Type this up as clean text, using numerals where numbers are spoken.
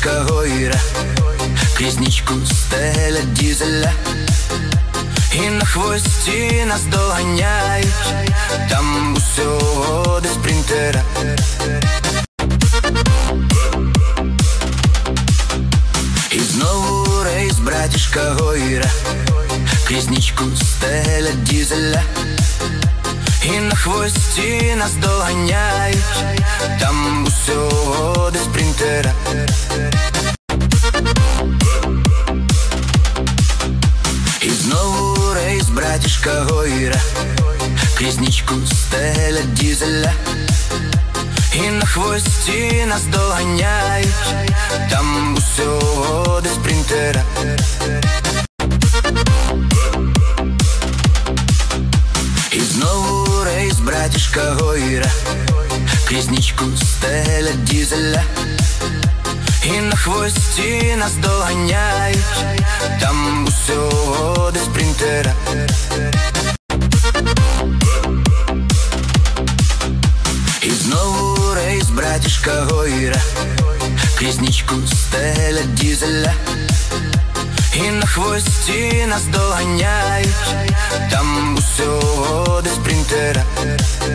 братішка Гойра, крізь нічку стелять дізеля, і на хвості нас доганяють, там усього до спринтера. І знову рейс, братішка Гойра, крізь нічку стелять дізеля, і на хвості нас доганяють, там усього до спринтера. І знову рейс, братішка Гойра, крізь нічку стелять дізеля, і на хвості нас доганяють, там усього до спринтера. І знову рейс, братішка Гойра, крізь нічку стелять дізеля, і на хвості нас доганяють, там усього до спринтера. І знову рейс, братішка Гойра, крізь нічку стелять дізеля, і на хвості нас доганяють, там усього до спринтера.